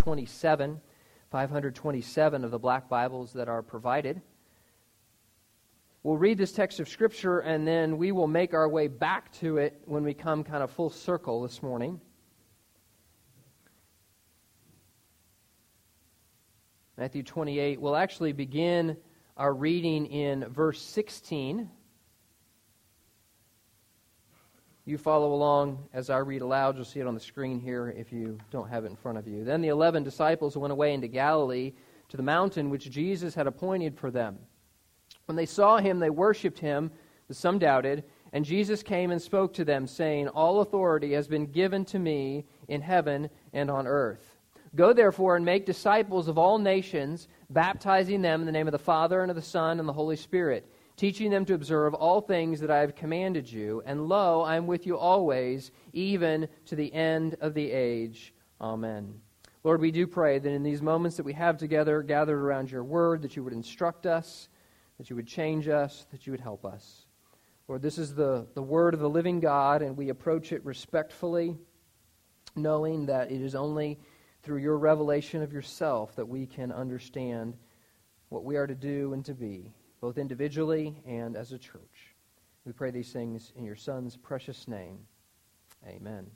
527 of the black Bibles that are provided. We'll read this text of Scripture, and then we will make our way back to it when we come kind of full circle this morning. Matthew 28. We'll actually begin our reading in verse 16. You follow along as I read aloud. You'll see it on the screen here if you don't have it in front of you. Then the 11 disciples went away into Galilee to the mountain which Jesus had appointed for them. When they saw him, they worshipped him, but some doubted. And Jesus came and spoke to them, saying, All authority has been given to me in heaven and on earth. Go therefore and make disciples of all nations, baptizing them in the name of the Father and of the Son and the Holy Spirit, teaching them to observe all things that I have commanded you. And lo, I am with you always, even to the end of the age. Amen. Lord, we do pray that in these moments that we have together, gathered around your word, that you would instruct us, that you would change us, that you would help us. Lord, this is the word of the living God, and we approach it respectfully, knowing that it is only through your revelation of yourself that we can understand what we are to do and to be, both individually and as a church. We pray these things in your Son's precious name. Amen.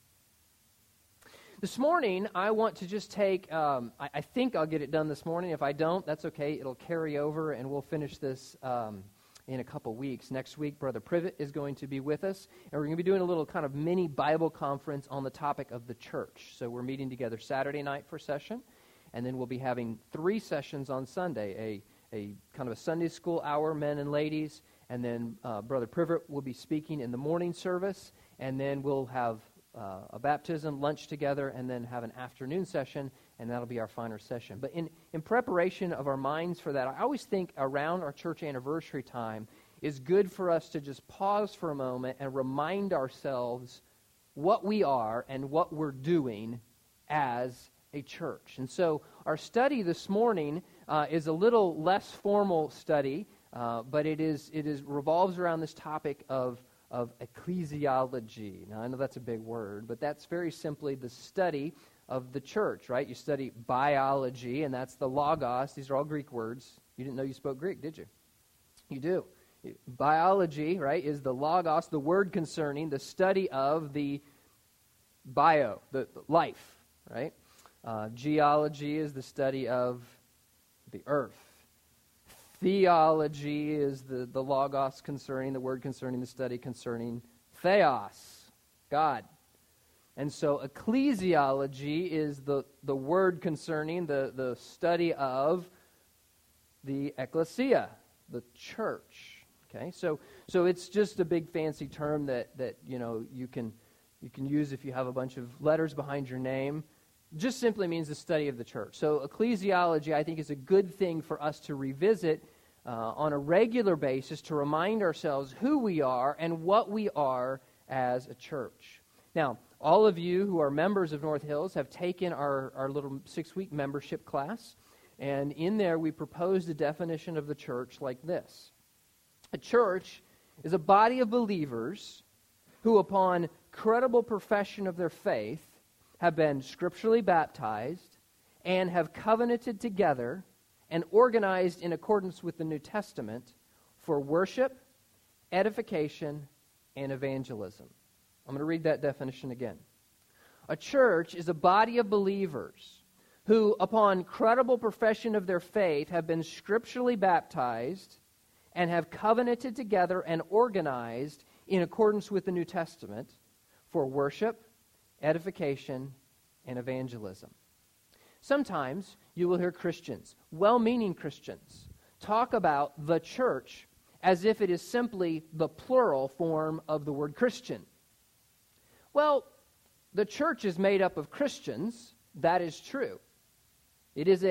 This morning, I want to just take, I think I'll get it done this morning. If I don't, that's okay. It'll carry over, and we'll finish this in a couple weeks. Next week, Brother Privet is going to be with us, and we're going to be doing a little kind of mini Bible conference on the topic of the church. So we're meeting together Saturday night for session, and then we'll be having 3 sessions on Sunday, a kind of a Sunday school hour, men and ladies, and then Brother Privet will be speaking in the morning service, and then we'll have a baptism, lunch together, and then have an afternoon session, and that'll be our final session. But in preparation of our minds for that, I always think around our church anniversary time is good for us to just pause for a moment and remind ourselves what we are and what we're doing as a church. And so our study this morning is a little less formal study, but it revolves around this topic of ecclesiology. Now, I know that's a big word, but that's very simply the study of the church, right? You study biology, and that's the logos. These are all Greek words. You didn't know you spoke Greek, did you? You do. Biology, right, is the logos, the word concerning the study of the bio, the life, right? Geology is the study of the earth. Theology is the logos concerning, the word concerning, the study concerning theos, God. And so ecclesiology is the word concerning, the study of the ecclesia, the church. Okay, so it's just a big fancy term that you can use if you have a bunch of letters behind your name. Just simply means the study of the church. So ecclesiology, I think, is a good thing for us to revisit on a regular basis to remind ourselves who we are and what we are as a church. Now, all of you who are members of North Hills have taken our little 6-week membership class, and in there we proposed a definition of the church like this. A church is a body of believers who, upon credible profession of their faith, have been scripturally baptized and have covenanted together and organized in accordance with the New Testament for worship, edification, and evangelism. I'm going to read that definition again. A church is a body of believers who, upon credible profession of their faith, have been scripturally baptized and have covenanted together and organized in accordance with the New Testament for worship, edification, and evangelism. Sometimes you will hear Christians, well-meaning Christians, talk about the church as if it is simply the plural form of the word Christian. Well, the church is made up of Christians. That is true. It is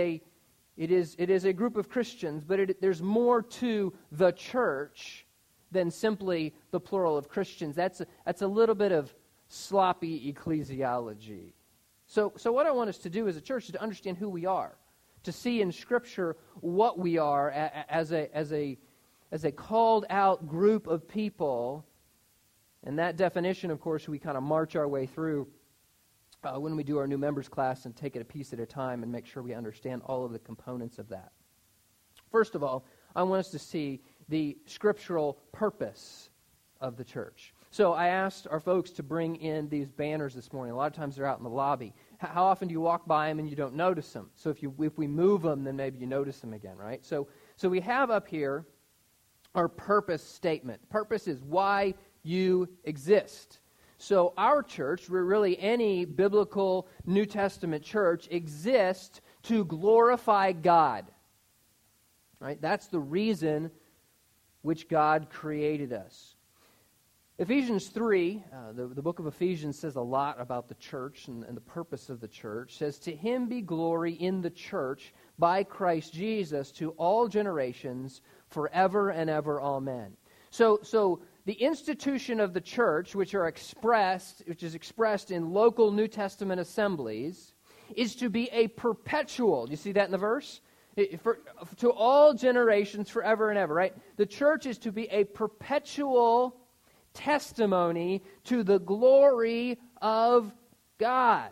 a group of Christians, but there's more to the church than simply the plural of Christians. That's a little bit of sloppy ecclesiology. So what I want us to do as a church is to understand who we are, to see in Scripture what we are as a called out group of people. And that definition, of course, we kind of march our way through when we do our new members class and take it a piece at a time and make sure we understand all of the components of that. First of all, I want us to see the scriptural purpose of the church. So I asked our folks to bring in these banners this morning. A lot of times they're out in the lobby. How often do you walk by them and you don't notice them? So if we move them, then maybe you notice them again, right? So we have up here our purpose statement. Purpose is why you exist. So our church, really any biblical New Testament church, exists to glorify God. Right? That's the reason which God created us. Ephesians 3, the book of Ephesians says a lot about the church and the purpose of the church. It says, "To him be glory in the church by Christ Jesus to all generations, forever and ever. Amen." So the institution of the church, which is expressed in local New Testament assemblies, is to be a perpetual. Do you see that in the verse? To all generations, forever and ever, right? The church is to be a perpetual testimony to the glory of God.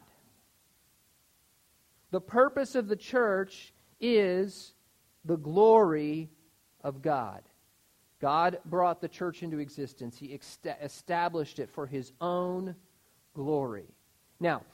The purpose of the church is the glory of God. God brought the church into existence. He established it for His own glory. Now,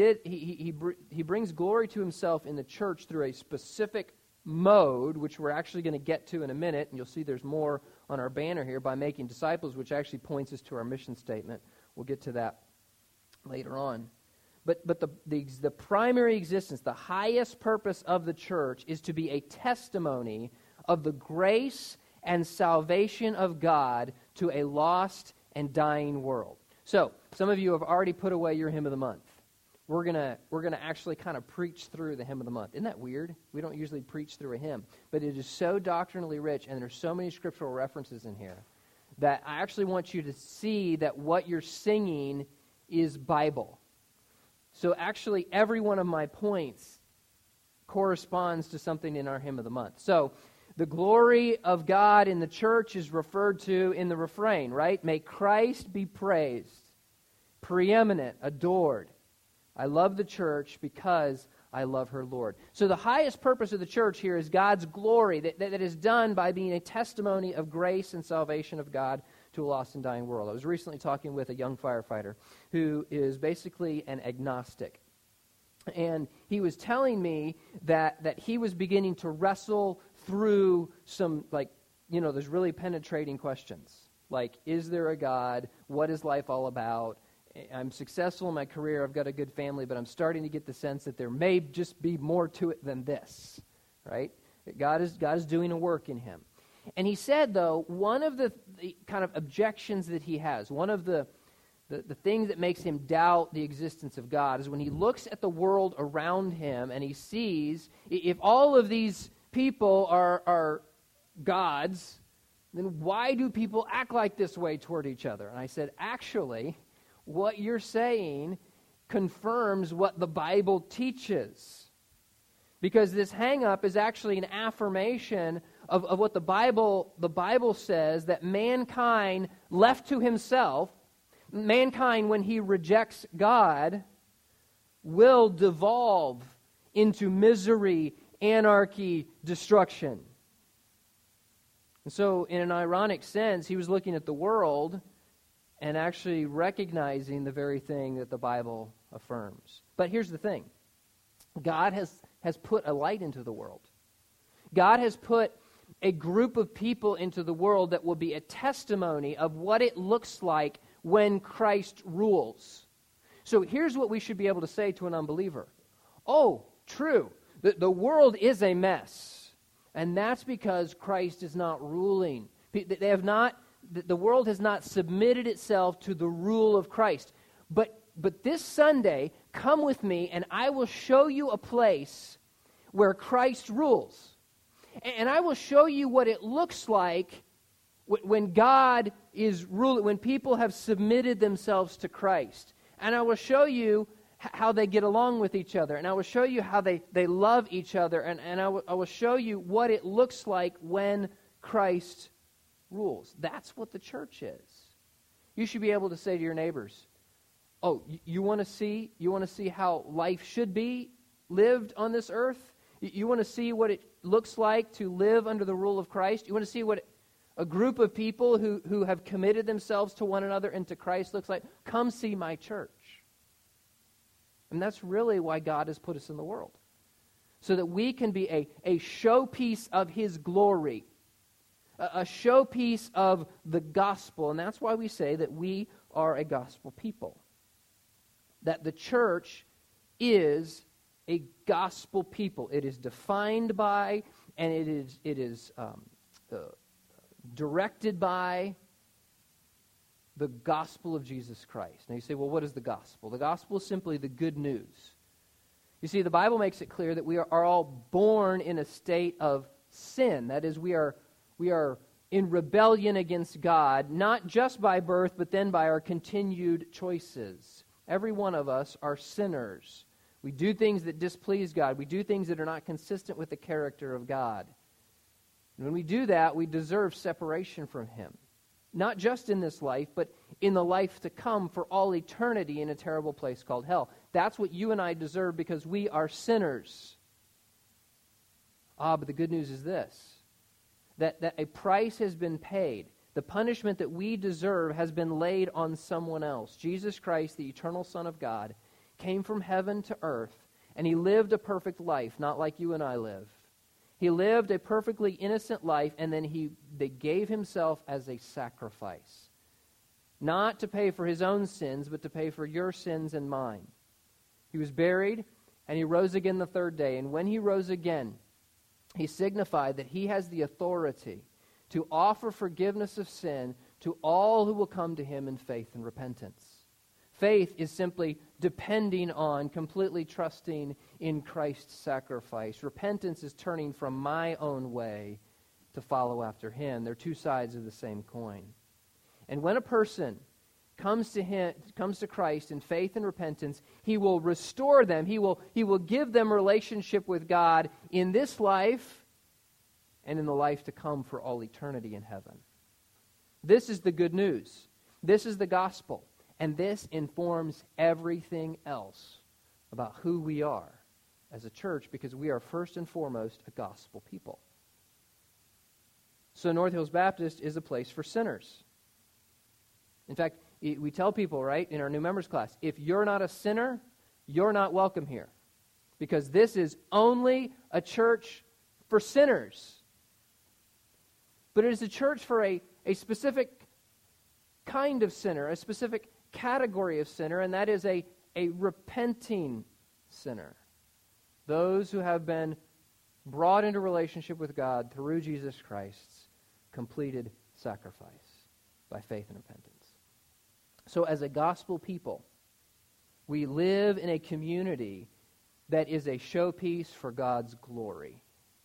He brings glory to Himself in the church through a specific mode, which we're actually going to get to in a minute, and you'll see there's more on our banner here, by making disciples, which actually points us to our mission statement. We'll get to that later on. But the primary existence, the highest purpose of the church is to be a testimony of the grace and salvation of God to a lost and dying world. So, some of you have already put away your hymn of the month. We're gonna actually kind of preach through the hymn of the month. Isn't that weird? We don't usually preach through a hymn, but it is so doctrinally rich, and there's so many scriptural references in here that I actually want you to see that what you're singing is Bible. So actually, every one of my points corresponds to something in our hymn of the month. So, the glory of God in the church is referred to in the refrain, right? May Christ be praised, preeminent, adored. I love the church because I love her Lord. So the highest purpose of the church here is God's glory that is done by being a testimony of grace and salvation of God to a lost and dying world. I was recently talking with a young firefighter who is basically an agnostic. And he was telling me that he was beginning to wrestle through some, there's really penetrating questions. Like, is there a God? What is life all about? I'm successful in my career, I've got a good family, but I'm starting to get the sense that there may just be more to it than this, right? God is doing a work in him. And he said, though, one of the kind of objections that he has, one of the thing that makes him doubt the existence of God is when he looks at the world around him and he sees, if all of these people are gods, then why do people act like this way toward each other? And I said, actually, what you're saying confirms what the Bible teaches. Because this hang-up is actually an affirmation of what the Bible says, that mankind left to himself, mankind when he rejects God, will devolve into misery, anarchy, destruction. And so, in an ironic sense, he was looking at the world and actually recognizing the very thing that the Bible affirms. But here's the thing. God has put a light into the world. God has put a group of people into the world that will be a testimony of what it looks like when Christ rules. So here's what we should be able to say to an unbeliever. Oh, true. The world is a mess. And that's because Christ is not ruling. The world has not submitted itself to the rule of Christ. But this Sunday, come with me and I will show you a place where Christ rules. And I will show you what it looks like when God is ruling, when people have submitted themselves to Christ. And I will show you how they get along with each other. And I will show you how they love each other. And I will show you what it looks like when Christ rules. That's what the church is. You should be able to say to your neighbors, oh, you want to see how life should be lived on this earth? You want to see what it looks like to live under the rule of Christ? You want to see what a group of people who have committed themselves to one another and to Christ looks like? Come see my church. And that's really why God has put us in the world. So that we can be a showpiece of His glory. A showpiece of the gospel. And that's why we say that we are a gospel people. That the church is a gospel people. It is defined by, and it is directed by the gospel of Jesus Christ. Now you say, well, what is the gospel? The gospel is simply the good news. You see, the Bible makes it clear that we are all born in a state of sin. That is, we are in rebellion against God, not just by birth, but then by our continued choices. Every one of us are sinners. We do things that displease God. We do things that are not consistent with the character of God. And when we do that, we deserve separation from Him. Not just in this life, but in the life to come for all eternity in a terrible place called hell. That's what you and I deserve because we are sinners. But the good news is this, that a price has been paid. The punishment that we deserve has been laid on someone else. Jesus Christ, the eternal Son of God, came from heaven to earth, and He lived a perfect life, not like you and I live. He lived a perfectly innocent life, and then they gave Himself as a sacrifice. Not to pay for His own sins, but to pay for your sins and mine. He was buried, and He rose again the third day. And when He rose again, He signified that He has the authority to offer forgiveness of sin to all who will come to Him in faith and repentance. Faith is simply depending on, completely trusting in Christ's sacrifice. Repentance is turning from my own way to follow after Him. They're two sides of the same coin. And when a person comes to Christ in faith and repentance, He will restore them. He will give them relationship with God in this life and in the life to come for all eternity in heaven. This is the good news. This is the gospel. And this informs everything else about who we are as a church, because we are first and foremost a gospel people. So North Hills Baptist is a place for sinners. In fact, we tell people, right, in our new members class, if you're not a sinner, you're not welcome here. Because this is only a church for sinners. But it is a church for a specific kind of sinner, a specific category of sinner, and that is a repenting sinner. Those who have been brought into relationship with God through Jesus Christ's completed sacrifice by faith and repentance. So as a gospel people, we live in a community that is a showpiece for God's glory.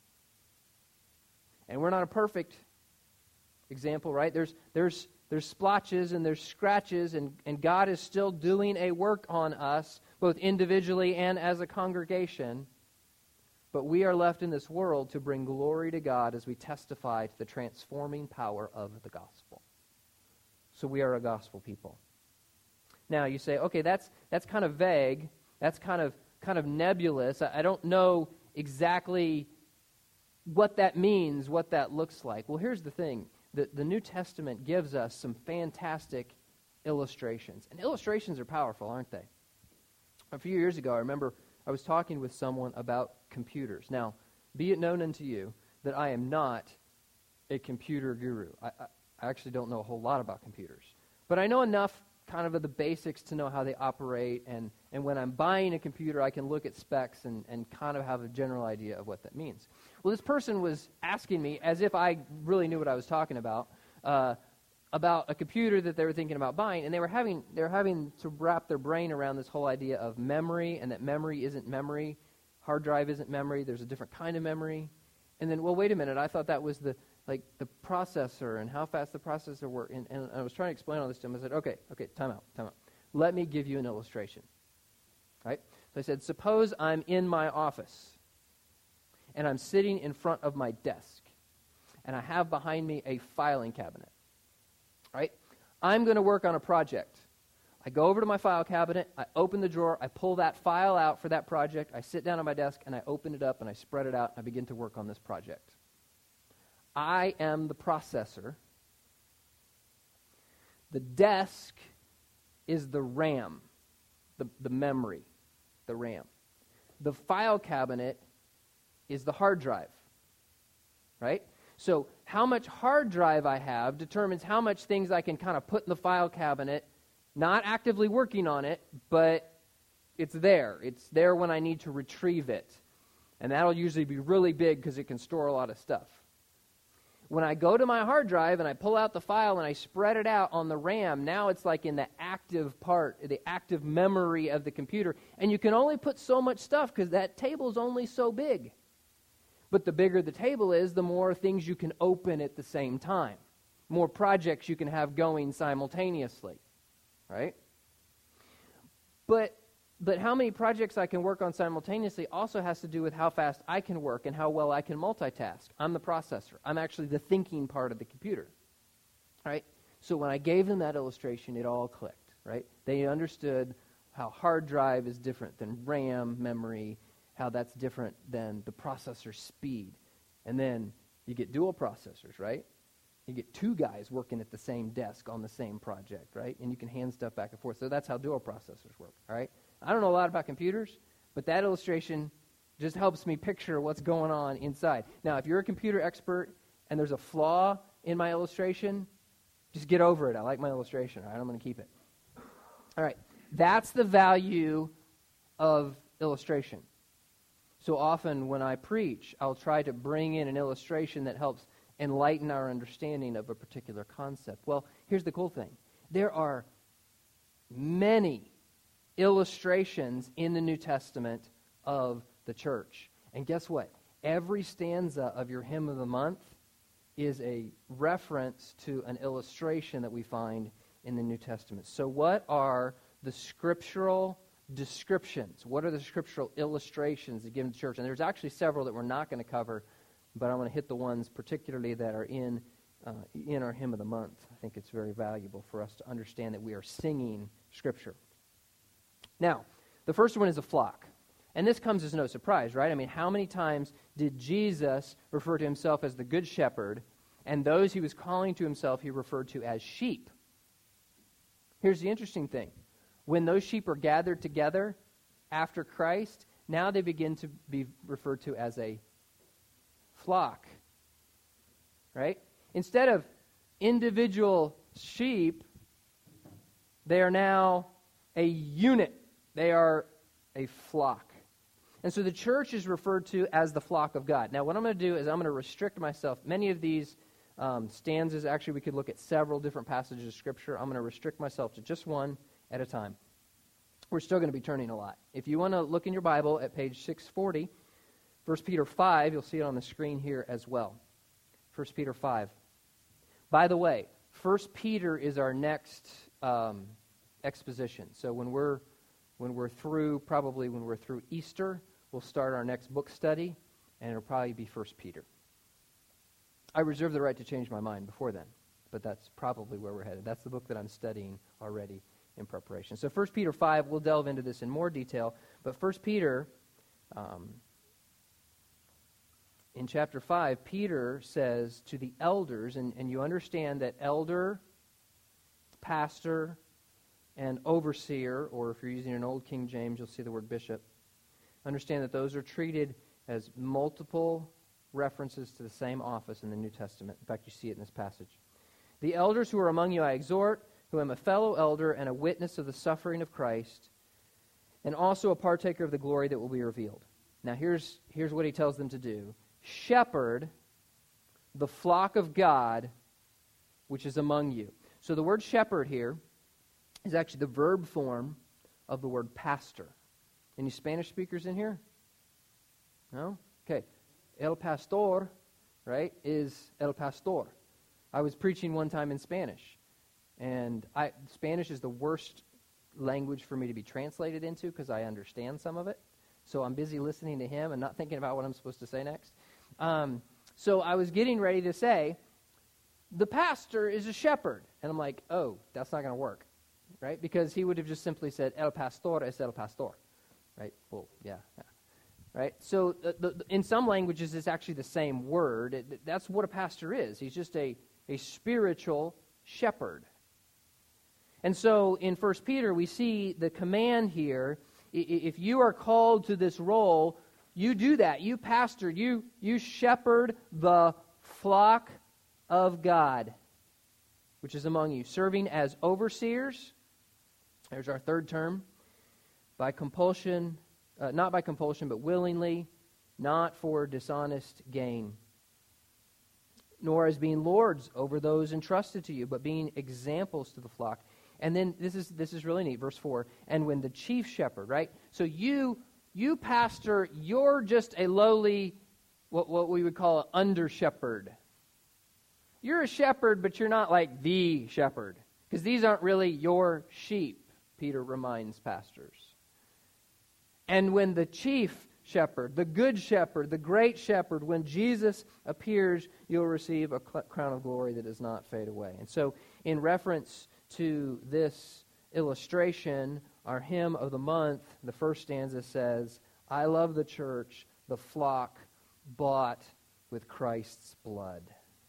And we're not a perfect example, right? There's splotches and there's scratches, and God is still doing a work on us, both individually and as a congregation. But we are left in this world to bring glory to God as we testify to the transforming power of the gospel. So we are a gospel people. Now you say, okay, that's kind of vague. That's kind of nebulous. I don't know exactly what that means, what that looks like. Well, here's the thing. The New Testament gives us some fantastic illustrations. And illustrations are powerful, aren't they? A few years ago, I remember I was talking with someone about computers. Now, be it known unto you that I am not a computer guru. I actually don't know a whole lot about computers. But I know enough kind of the basics to know how they operate, and when I'm buying a computer, I can look at specs and kind of have a general idea of what that means. Well, this person was asking me, as if I really knew what I was talking about a computer that they were thinking about buying, and they were having to wrap their brain around this whole idea of memory, and that memory isn't memory, hard drive isn't memory, there's a different kind of memory. And then, well, wait a minute, I thought that was the processor and how fast the processor worked. And I was trying to explain all this to him. I said, okay, time out. Let me give you an illustration. Right? So I said, suppose I'm in my office and I'm sitting in front of my desk and I have behind me a filing cabinet. Right? I'm going to work on a project. I go over to my file cabinet, I open the drawer, I pull that file out for that project, I sit down at my desk, and I open it up, and I spread it out, and I begin to work on this project. I am the processor. The desk is the RAM, the memory, the RAM. The file cabinet is the hard drive, right? So how much hard drive I have determines how much things I can kind of put in the file cabinet, not actively working on it, but it's there. It's there when I need to retrieve it. And that'll usually be really big because it can store a lot of stuff. When I go to my hard drive and I pull out the file and I spread it out on the RAM, now it's like in the active part, the active memory of the computer. And you can only put so much stuff because that table is only so big. But the bigger the table is, the more things you can open at the same time. More projects you can have going simultaneously, right? But how many projects I can work on simultaneously also has to do with how fast I can work and how well I can multitask. I'm the processor. I'm actually the thinking part of the computer, right? So when I gave them that illustration, it all clicked, right? They understood how hard drive is different than RAM memory, how that's different than the processor speed. And then you get dual processors, right? You get two guys working at the same desk on the same project, right? And you can hand stuff back and forth. So that's how dual processors work, all right? I don't know a lot about computers, but that illustration just helps me picture what's going on inside. Now, if you're a computer expert and there's a flaw in my illustration, just get over it. I like my illustration, all right? I'm going to keep it. All right. That's the value of illustration. So often when I preach, I'll try to bring in an illustration that helps enlighten our understanding of a particular concept. Well, here's the cool thing. There are many illustrations in the New Testament of the church. And guess what? Every stanza of your hymn of the month is a reference to an illustration that we find in the New Testament. So what are the scriptural descriptions? What are the scriptural illustrations that given to the church? And there's actually several that we're not going to cover, but I want to hit the ones particularly that are in our hymn of the month. I think it's very valuable for us to understand that we are singing Scripture. Now, the first one is a flock. And this comes as no surprise, right? I mean, how many times did Jesus refer to himself as the good shepherd, and those he was calling to himself he referred to as sheep? Here's the interesting thing. When those sheep are gathered together after Christ, now they begin to be referred to as a flock, right? Instead of individual sheep, they are now a unit. They are a flock. And so the church is referred to as the flock of God. Now, what I'm going to do is I'm going to restrict myself. Many of these stanzas, actually, we could look at several different passages of Scripture. I'm going to restrict myself to just one at a time. We're still going to be turning a lot. If you want to look in your Bible at page 640, 1 Peter 5, you'll see it on the screen here as well. 1 Peter 5. By the way, 1 Peter is our next exposition. So when we're through Easter, we'll start our next book study, and it'll probably be 1 Peter. I reserve the right to change my mind before then, but that's probably where we're headed. That's the book that I'm studying already in preparation. So 1 Peter 5, we'll delve into this in more detail, but 1 Peter, in chapter 5, Peter says to the elders, and you understand that elder, pastor, and overseer, or if you're using an old King James, you'll see the word bishop. Understand that those are treated as multiple references to the same office in the New Testament. In fact, you see it in this passage. The elders who are among you I exhort, who am a fellow elder and a witness of the suffering of Christ, and also a partaker of the glory that will be revealed. Now here's what he tells them to do. Shepherd the flock of God which is among you. So the word shepherd here is actually the verb form of the word pastor. Any Spanish speakers in here? No? Okay. El pastor, right, is el pastor. I was preaching one time in Spanish, and Spanish is the worst language for me to be translated into because I understand some of it. So I'm busy listening to him and not thinking about what I'm supposed to say next. So I was getting ready to say, the pastor is a shepherd. And I'm like, oh, that's not going to work. right? Because he would have just simply said, el pastor es el pastor, right? Well, yeah. Right? So in some languages, it's actually the same word. That's what a pastor is. He's just a spiritual shepherd. And so in 1 Peter, we see the command here. If you are called to this role, you do that. You pastor, you shepherd the flock of God, which is among you, serving as overseers. There's our third term. By compulsion, not by compulsion, but willingly, not for dishonest gain, nor as being lords over those entrusted to you, but being examples to the flock. And then this is really neat, verse 4. And when the chief shepherd, right? So you pastor, you're just a lowly, what we would call an under shepherd. You're a shepherd, but you're not like the shepherd, because these aren't really your sheep, Peter reminds pastors. And when the chief shepherd, the good shepherd, the great shepherd, when Jesus appears, you'll receive a crown of glory that does not fade away. And so in reference to this illustration, our hymn of the month, the first stanza says, I love the church, the flock bought with Christ's blood.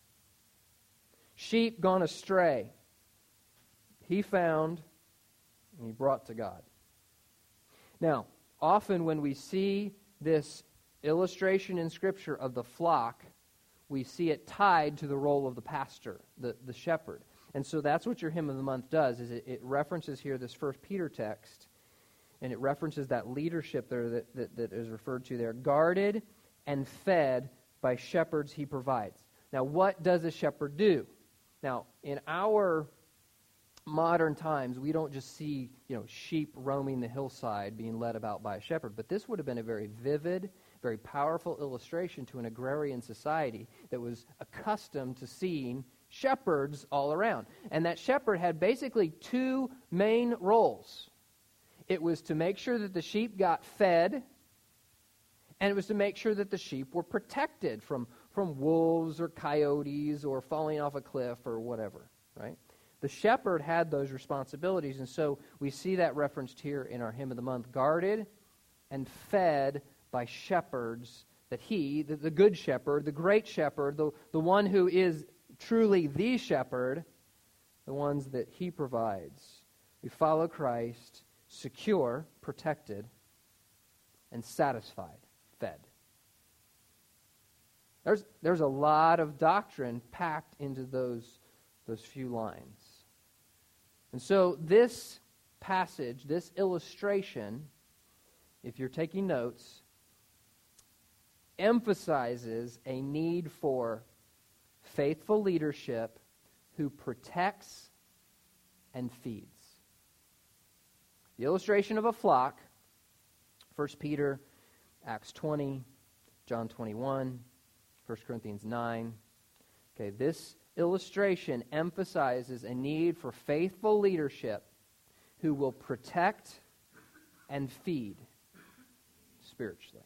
Sheep gone astray, he found and he brought to God. Now, often when we see this illustration in Scripture of the flock, we see it tied to the role of the pastor, the shepherd. And so that's what your hymn of the month does, is it references here this 1 Peter text, and it references that leadership there that is referred to there, guarded and fed by shepherds he provides. Now, what does a shepherd do? Now, in our modern times, we don't just see, sheep roaming the hillside being led about by a shepherd, but this would have been a very vivid, very powerful illustration to an agrarian society that was accustomed to seeing shepherds all around. And that shepherd had basically two main roles. It was to make sure that the sheep got fed, and it was to make sure that the sheep were protected from wolves or coyotes or falling off a cliff or whatever, right? The shepherd had those responsibilities, and so we see that referenced here in our hymn of the month, guarded and fed by shepherds, that he, the good shepherd, the great shepherd, the one who is truly the shepherd, the ones that he provides. We follow Christ, secure, protected, and satisfied, fed. There's a lot of doctrine packed into those few lines. And so this passage, this illustration, if you're taking notes, emphasizes a need for faithful leadership who protects and feeds. The illustration of a flock, 1 Peter, Acts 20, John 21, 1 Corinthians 9. Okay, this illustration emphasizes a need for faithful leadership who will protect and feed spiritually.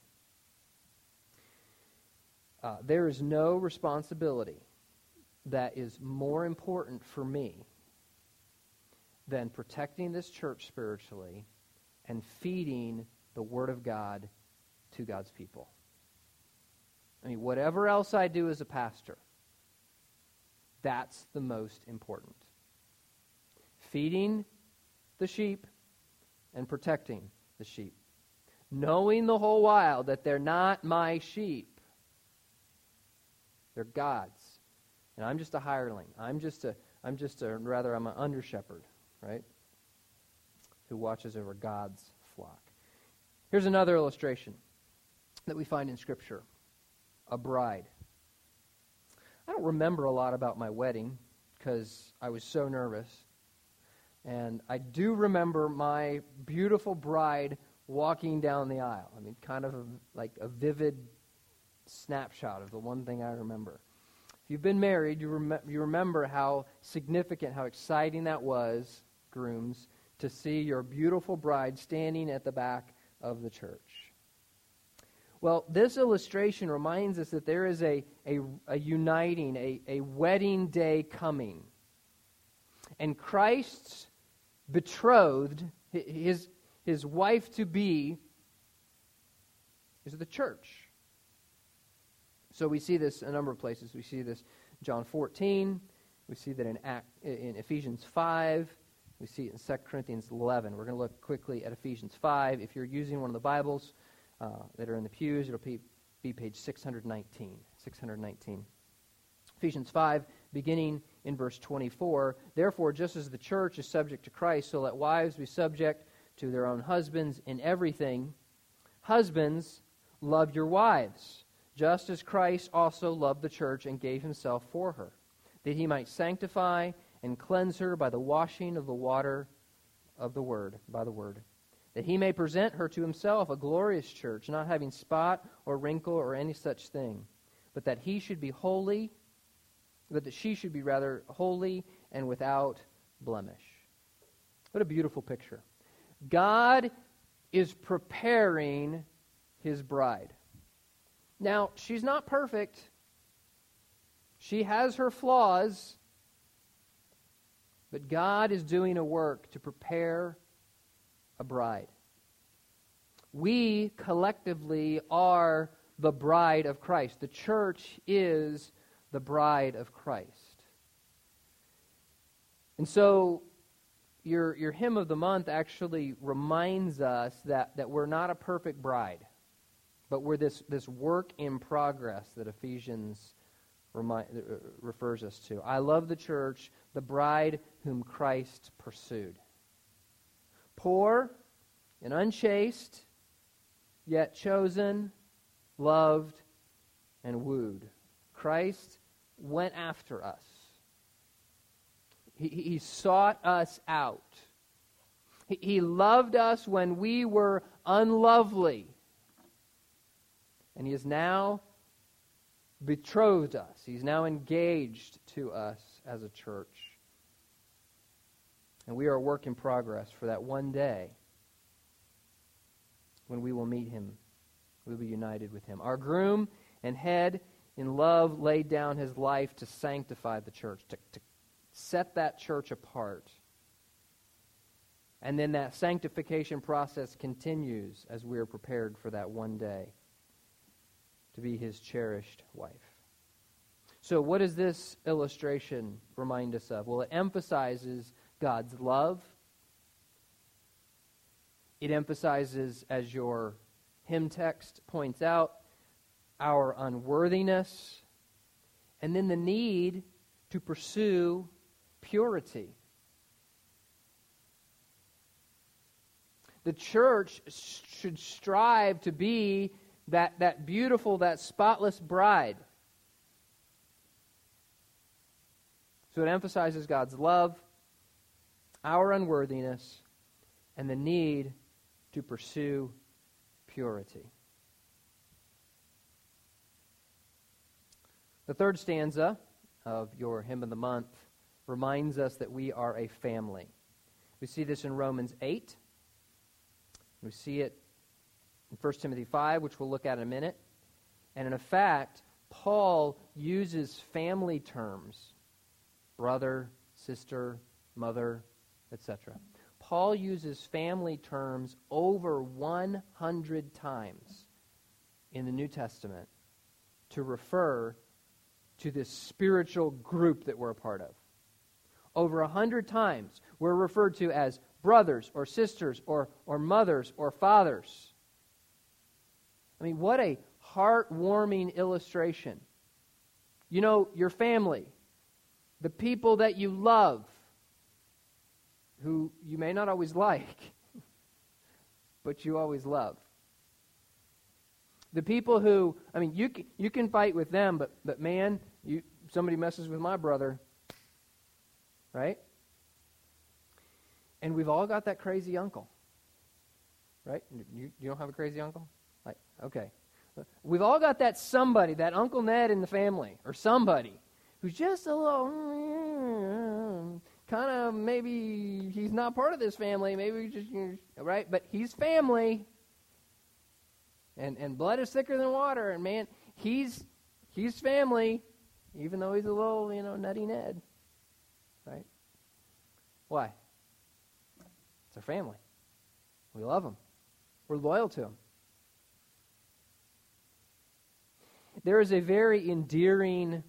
There is no responsibility that is more important for me than protecting this church spiritually and feeding the Word of God to God's people. I mean, whatever else I do as a pastor, that's the most important. Feeding the sheep and protecting the sheep. Knowing the whole while that they're not my sheep. They're God's. And I'm just a hireling. I'm an under shepherd, right? Who watches over God's flock. Here's another illustration that we find in Scripture. A bride. I don't remember a lot about my wedding because I was so nervous. And I do remember my beautiful bride walking down the aisle. I mean, kind of like a vivid snapshot of the one thing I remember. If you've been married, you remember how significant, how exciting that was, grooms, to see your beautiful bride standing at the back of the church. Well, this illustration reminds us that there is a uniting, a wedding day coming. And Christ's betrothed, his wife-to-be, is the church. So we see this in a number of places. We see this in John 14. We see that in Ephesians 5. We see it in 2 Corinthians 11. We're going to look quickly at Ephesians 5. If you're using one of the Bibles that are in the pews, it'll be page 619. 619. Ephesians 5, beginning in verse 24. Therefore, just as the church is subject to Christ, so let wives be subject to their own husbands in everything. Husbands, love your wives, just as Christ also loved the church and gave himself for her, that he might sanctify and cleanse her by the washing of the water of the word, by the word, that he may present her to himself a glorious church, not having spot or wrinkle or any such thing, but that she should be holy and without blemish. What a beautiful picture. God is preparing his bride. Now, she's not perfect. She has her flaws. But God is doing a work to prepare a bride. We collectively are the bride of Christ. The church is the bride of Christ. And so your hymn of the month actually reminds us that we're not a perfect bride, but we're this work in progress that Ephesians refers us to. I love the church, the bride whom Christ pursued. Poor and unchaste, yet chosen, loved, and wooed. Christ went after us. He sought us out. He loved us when we were unlovely. And he has now betrothed us. He's now engaged to us as a church. And we are a work in progress for that one day when we will meet him. We'll be united with him. Our groom and head in love laid down his life to sanctify the church, to set that church apart. And then that sanctification process continues as we are prepared for that one day to be his cherished wife. So what does this illustration remind us of? Well, it emphasizes God's love. It emphasizes, as your hymn text points out, our unworthiness, and then the need to pursue purity. The church should strive to be that beautiful, that spotless bride. So it emphasizes God's love, our unworthiness, and the need to pursue purity. The third stanza of your hymn of the month reminds us that we are a family. We see this in Romans 8. We see it in 1 Timothy 5, which we'll look at in a minute. And in fact, Paul uses family terms, brother, sister, mother, etc. Paul uses family terms over 100 times in the New Testament to refer to this spiritual group that we're a part of. Over 100 times we're referred to as brothers or sisters or mothers or fathers. I mean, what a heartwarming illustration. You know, your family, the people that you love, who you may not always like, but you always love. The people who, I mean, you can fight with them, but man, somebody messes with my brother, right? And we've all got that crazy uncle, right? You don't have a crazy uncle? Like, okay. We've all got that somebody, that Uncle Ned in the family, or somebody, who's just a little, kind of, maybe he's not part of this family, maybe just, right? But he's family, and blood is thicker than water, and man, he's family, even though he's a little, nutty Ned, right? Why? It's our family. We love them. We're loyal to them. There is a very endearing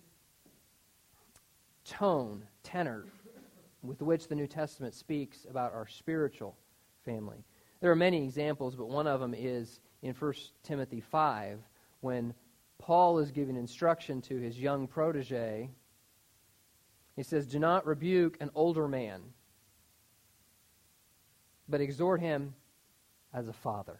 tenor, with which the New Testament speaks about our spiritual family. There are many examples, but one of them is in 1 Timothy 5, when Paul is giving instruction to his young protege. He says, "Do not rebuke an older man, but exhort him as a father."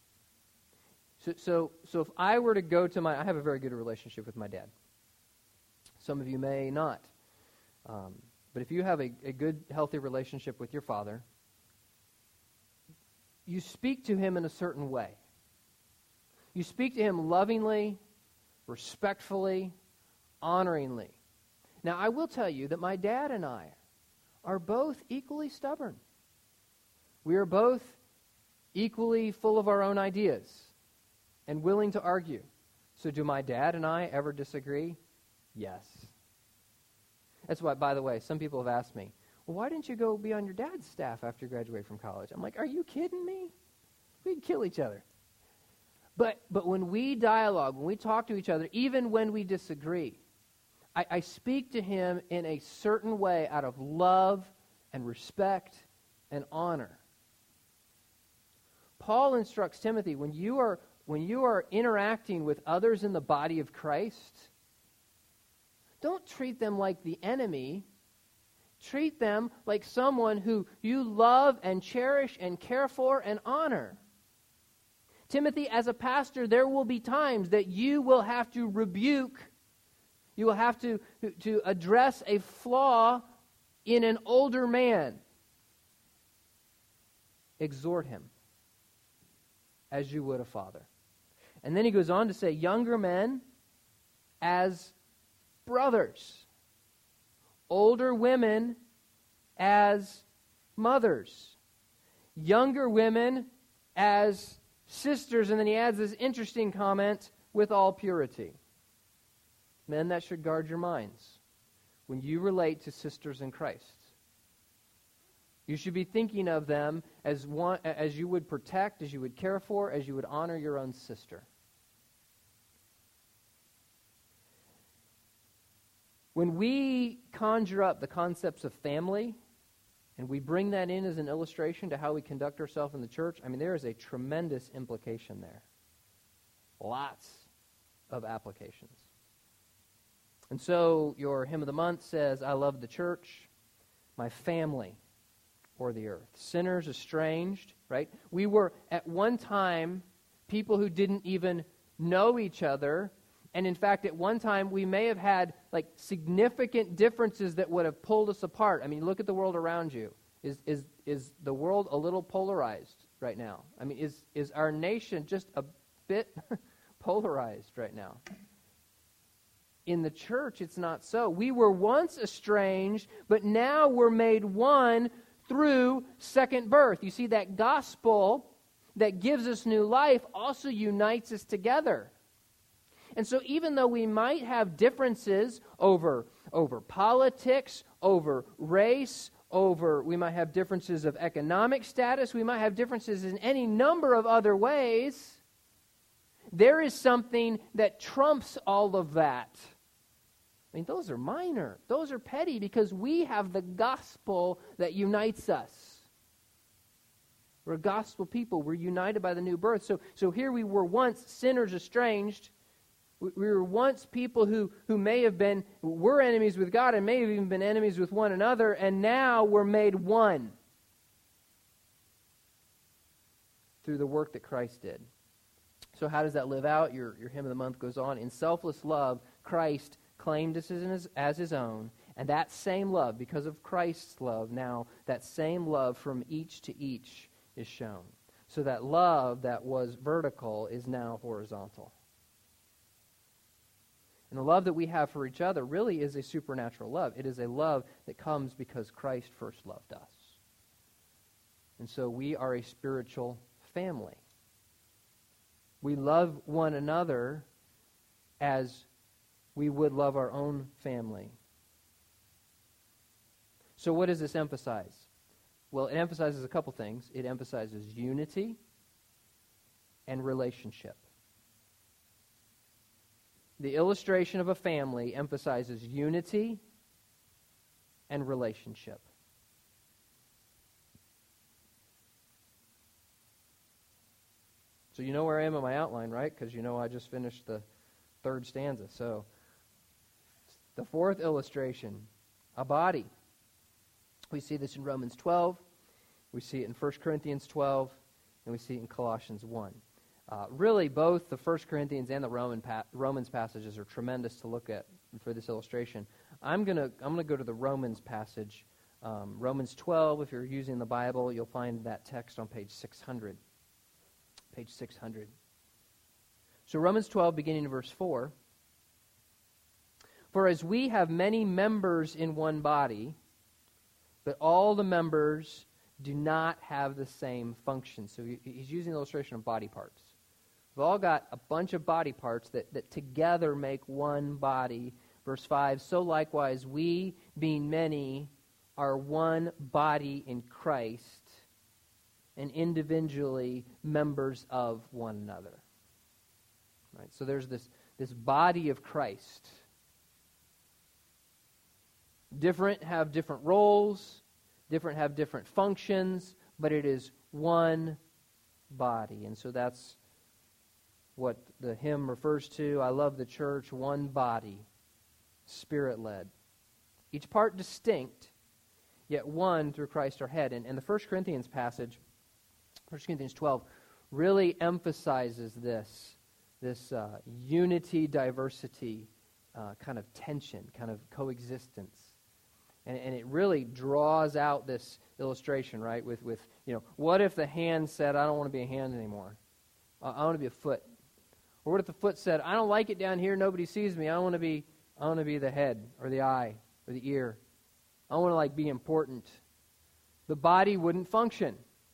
So if I were to go to I have a very good relationship with my dad. Some of you may not. But if you have a good, healthy relationship with your father, you speak to him in a certain way. You speak to him lovingly, respectfully, honoringly. Now, I will tell you that my dad and I are both equally stubborn. We are both equally full of our own ideas and willing to argue. So do my dad and I ever disagree? Yes. That's why, by the way, some people have asked me, well, why didn't you go be on your dad's staff after you graduate from college? I'm like, are you kidding me? We'd kill each other. But when we dialogue, when we talk to each other, even when we disagree, I speak to him in a certain way out of love and respect and honor. Paul instructs Timothy, when you are interacting with others in the body of Christ, don't treat them like the enemy. Treat them like someone who you love and cherish and care for and honor. Timothy, as a pastor, there will be times that you will have to rebuke, you will have to address a flaw in an older man. Exhort him as you would a father. And then he goes on to say, younger men as brothers, older women as mothers, younger women as sisters, and then he adds this interesting comment, with all purity. Men, that should guard your minds when you relate to sisters in Christ. You should be thinking of them as you would protect, as you would care for, as you would honor your own sister. When we conjure up the concepts of family, and we bring that in as an illustration to how we conduct ourselves in the church, there is a tremendous implication there. Lots of applications. And so your hymn of the month says, I love the church, my family, or the earth. Sinners estranged, right? We were at one time people who didn't even know each other. And in fact, at one time, we may have had significant differences that would have pulled us apart. Look at the world around you. Is the world a little polarized right now? Is our nation just a bit polarized right now? In the church, it's not so. We were once estranged, but now we're made one through second birth. You see, that gospel that gives us new life also unites us together. And so even though we might have differences over politics, over race, we might have differences of economic status, we might have differences in any number of other ways, there is something that trumps all of that. Those are minor. Those are petty because we have the gospel that unites us. We're a gospel people. We're united by the new birth. So here we were once sinners estranged. We were once people who were enemies with God and may have even been enemies with one another, and now we're made one through the work that Christ did. So how does that live out? Your hymn of the month goes on. In selfless love, Christ claimed us as his own, and that same love, because of Christ's love, now that same love from each to each is shown. So that love that was vertical is now horizontal. And the love that we have for each other really is a supernatural love. It is a love that comes because Christ first loved us. And so we are a spiritual family. We love one another as we would love our own family. So what does this emphasize? Well, it emphasizes a couple things. It emphasizes unity and relationship. The illustration of a family emphasizes unity and relationship. So you know where I am in my outline, right? Because you know I just finished the third stanza. So the fourth illustration, a body. We see this in Romans 12. We see it in 1 Corinthians 12. And we see it in Colossians 1. Really, both the 1 Corinthians and the Romans passages are tremendous to look at for this illustration. I'm gonna go to the Romans passage. Romans 12, if you're using the Bible, you'll find that text on page 600. Page 600. So Romans 12, beginning in verse 4. For as we have many members in one body, but all the members do not have the same function. So he's using the illustration of body parts. We've all got a bunch of body parts that together make one body. Verse 5, so likewise we, being many, are one body in Christ, and individually members of one another. Right? So there's this body of Christ. Different have different roles, different have different functions, but it is one body. And so that's what the hymn refers to. I love the church, one body, Spirit-led. Each part distinct, yet one through Christ our head. And the 1 Corinthians passage, 1 Corinthians 12, really emphasizes this unity, diversity, kind of tension, kind of coexistence. And it really draws out this illustration, right, with what if the hand said, I don't want to be a hand anymore. I want to be a foot. Or what if the foot said, I don't like it down here, nobody sees me, I want to be the head or the eye or the ear. I want to be important. The body wouldn't function.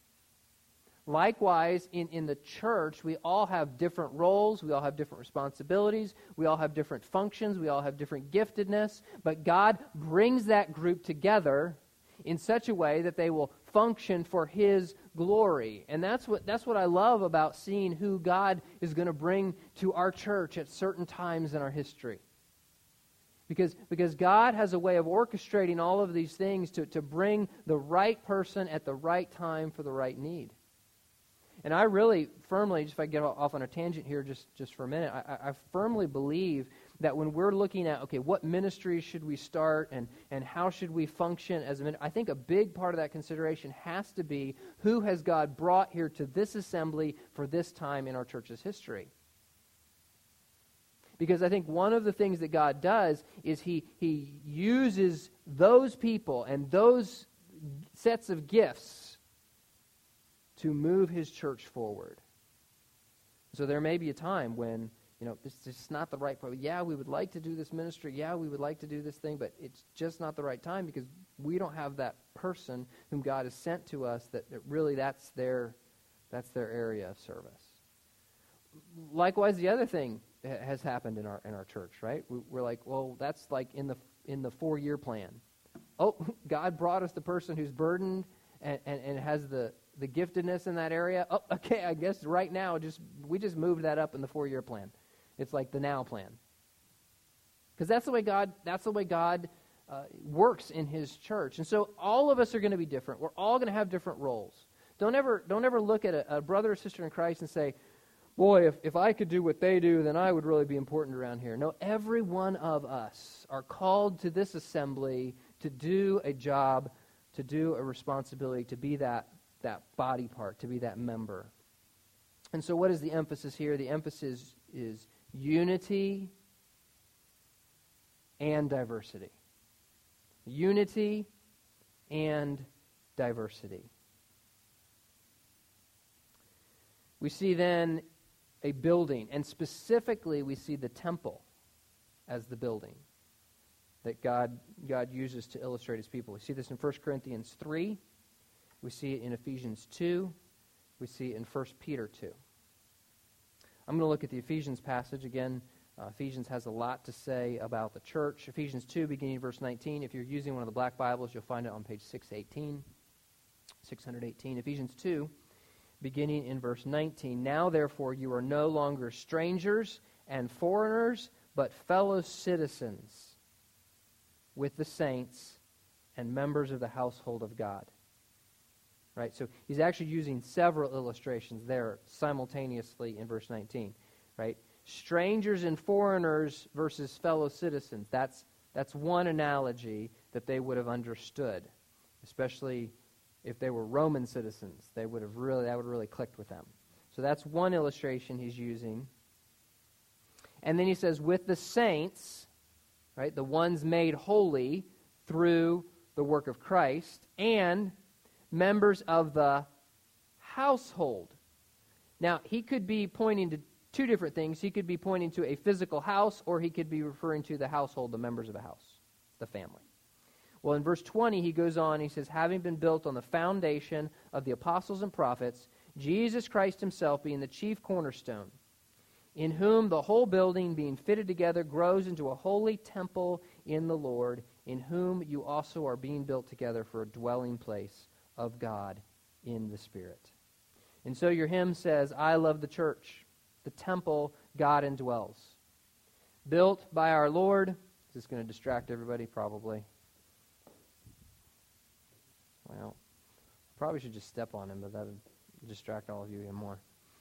Likewise, in the church, we all have different roles, we all have different responsibilities, we all have different functions, we all have different giftedness, but God brings that group together in such a way that they will function for His glory. And that's what I love about seeing who God is going to bring to our church at certain times in our history. Because God has a way of orchestrating all of these things to bring the right person at the right time for the right need. And I really firmly, just if I get off on a tangent here just for a minute, I firmly believe that when we're looking at, okay, what ministries should we start and how should we function as a ministry, I think a big part of that consideration has to be who has God brought here to this assembly for this time in our church's history. Because I think one of the things that God does is He uses those people and those sets of gifts to move His church forward. So there may be a time when, it's just not the right point. Yeah, we would like to do this ministry. Yeah, we would like to do this thing, but it's just not the right time because we don't have that person whom God has sent to us that really that's their area of service. Likewise, the other thing has happened in our church, right? We're like, well, that's like in the 4-year plan. Oh, God brought us the person who's burdened and has the giftedness in that area. Oh, okay, I guess right now we just moved that up in the 4-year plan. It's like the now plan. Because that's the way God works in His church. And so all of us are going to be different. We're all going to have different roles. Don't ever look at a brother or sister in Christ and say, boy, if I could do what they do, then I would really be important around here. No, every one of us are called to this assembly to do a job, to do a responsibility, to be that body part, to be that member. And so what is the emphasis here? The emphasis is unity and diversity. Unity and diversity. We see then a building, and specifically we see the temple as the building that God uses to illustrate His people. We see this in 1 Corinthians 3. We see it in Ephesians 2. We see it in 1 Peter 2. I'm going to look at the Ephesians passage again. Ephesians has a lot to say about the church. Ephesians 2, beginning verse 19. If you're using one of the black Bibles, you'll find it on page 618. 618. Ephesians 2, beginning in verse 19. Now, therefore, you are no longer strangers and foreigners, but fellow citizens with the saints and members of the household of God. Right? So he's actually using several illustrations there simultaneously in verse 19. Right? Strangers and foreigners versus fellow citizens. That's one analogy that they would have understood, especially if they were Roman citizens. That would have really clicked with them. So that's one illustration he's using. And then he says, with the saints, right, the ones made holy through the work of Christ, and members of the household. Now, he could be pointing to two different things. He could be pointing to a physical house, or he could be referring to the household, the members of a house, the family. Well, in verse 20, he goes on, he says, having been built on the foundation of the apostles and prophets, Jesus Christ himself being the chief cornerstone, in whom the whole building being fitted together grows into a holy temple in the Lord, in whom you also are being built together for a dwelling place of God in the Spirit. And so your hymn says, I love the church, the temple God indwells. Built by our Lord. Is this going to distract everybody? Probably. Well, probably should just step on him, but that would distract all of you even more.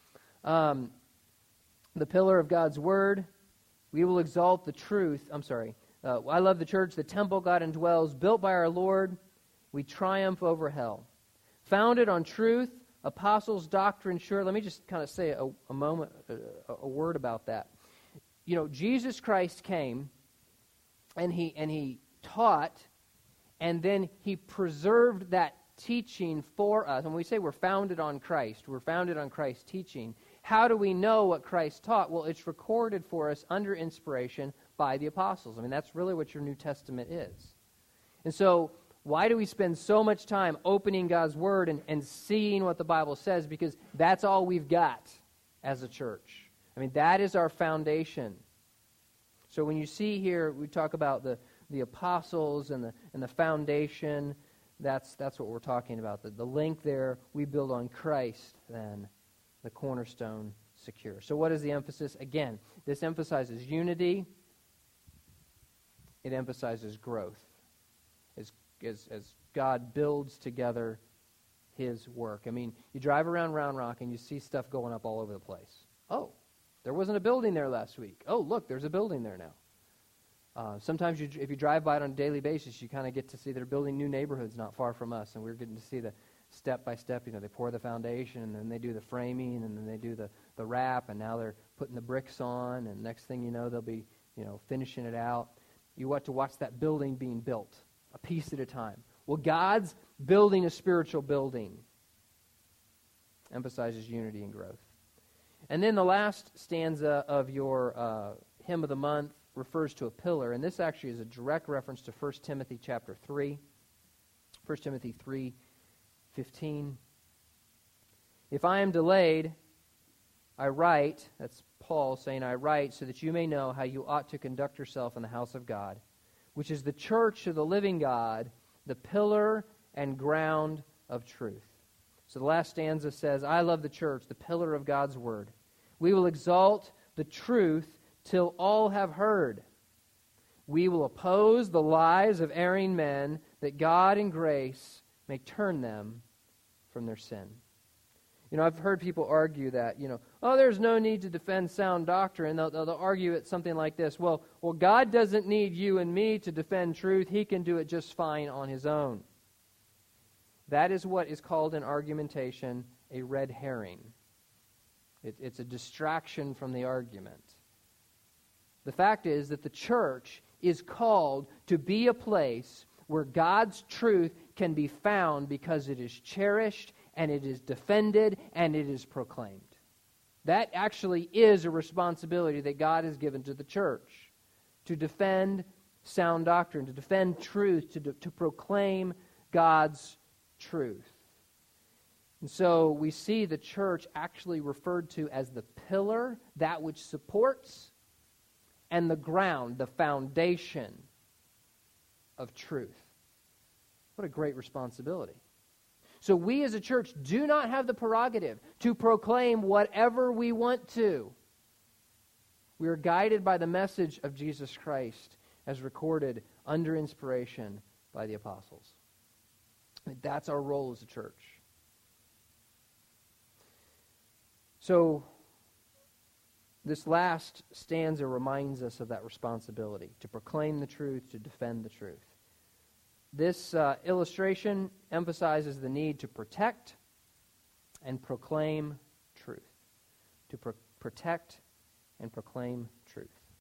The pillar of God's word. We will exalt the truth. I love the church, the temple God indwells, built by our Lord. We triumph over hell. Founded on truth, apostles' doctrine sure. Let me just kind of say a word about that. You know, Jesus Christ came, and he taught, and then he preserved that teaching for us. And when we say we're founded on Christ, we're founded on Christ's teaching. How do we know what Christ taught? Well, it's recorded for us under inspiration by the apostles. I mean, that's really what your New Testament is. And so, why do we spend so much time opening God's Word and seeing what the Bible says? Because that's all we've got as a church. I mean, that is our foundation. So when you see here, we talk about the apostles and the foundation, that's what we're talking about. The link there, we build on Christ, then the cornerstone secure. So what is the emphasis? Again, this emphasizes unity. It emphasizes growth. As God builds together his work. I mean, you drive around Round Rock and you see stuff going up all over the place. Oh, there wasn't a building there last week. Oh, look, there's a building there now. Sometimes if you drive by it on a daily basis, you kind of get to see they're building new neighborhoods not far from us, and we're getting to see the step-by-step, they pour the foundation, and then they do the framing, and then they do the wrap, and now they're putting the bricks on, and next thing you know, they'll be, finishing it out. You want to watch that building being built, a piece at a time. Well, God's building a spiritual building. Emphasizes unity and growth. And then the last stanza of your hymn of the month refers to a pillar, and this actually is a direct reference to 1 Timothy chapter 3. 1 Timothy 3:15. If I am delayed, I write, that's Paul saying, I write so that you may know how you ought to conduct yourself in the house of God, which is the church of the living God, the pillar and ground of truth. So the last stanza says, I love the church, the pillar of God's word. We will exalt the truth till all have heard. We will oppose the lies of erring men, that God in grace may turn them from their sin. I've heard people argue that, there's no need to defend sound doctrine. They'll argue it something like this. Well, God doesn't need you and me to defend truth. He can do it just fine on his own. That is what is called in argumentation a red herring. It's a distraction from the argument. The fact is that the church is called to be a place where God's truth can be found because it is cherished and it is defended and it is proclaimed. That actually is a responsibility that God has given to the church, to defend sound doctrine, to defend truth, to proclaim God's truth. And so we see the church actually referred to as the pillar, that which supports, and the ground, the foundation of truth. What a great responsibility. So we as a church do not have the prerogative to proclaim whatever we want to. We are guided by the message of Jesus Christ as recorded under inspiration by the apostles. That's our role as a church. So, this last stanza reminds us of that responsibility to proclaim the truth, to defend the truth. This illustration emphasizes the need to protect and proclaim truth. To protect and proclaim